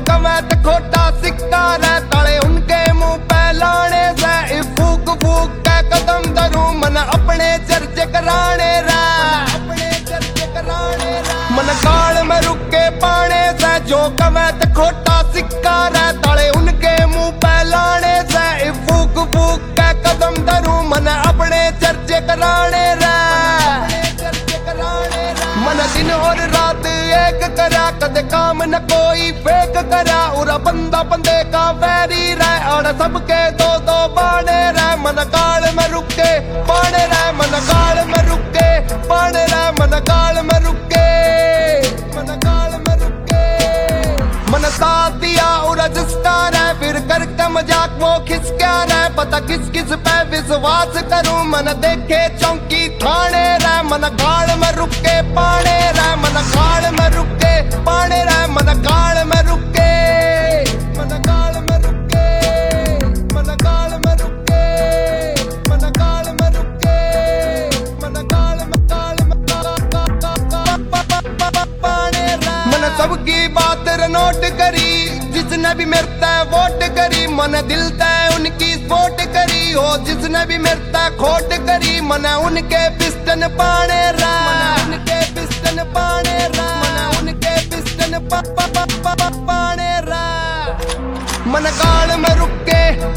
कवे त खोटा सिक्का रे ताले उनके मुंह पे लाने से फूक फूक के कदम धरूं मन अपने चर्चे कराने रे मन काल में रुक के पाने से जो कवे त खोटा सिक्का रे ताले उनके मुंह पे लाने से फूक फूक के कदम धरूं मन अपने चर्चे कराने रे मन दिन और रात एक करा कदे काम न कोई फेक करा उरा बंदा बंदे का वैरी रह और सबके दो दो बाणे रह मन काल में रुके बाणे रह मन काल में रुके बाणे रह मन काल में रुके मन काल में रुके मन साथ दिया उरा जिसका रह फिर करके मजाक वो खिसका रह पता किस किस पे विश्वास करूं मन देखे चौकी थाने रह मन काल में रुके पाने रह मन काल में रुके पाने रह मन काल में रुके मन काल में रुके मन काल में रुके मन काल में रुके मन काल में पाने रह मन सबकी बात नोट करी जिसने भी मेरे तय वोट करी मन दिल तय उनकी सपोर्ट करी हो जिसने भी मेरे तय खोट करी मन उनके पिस्टन पाने रा उनके पिस्टन पाने रा उनके पिस्टन पाने रा मन काल में रुके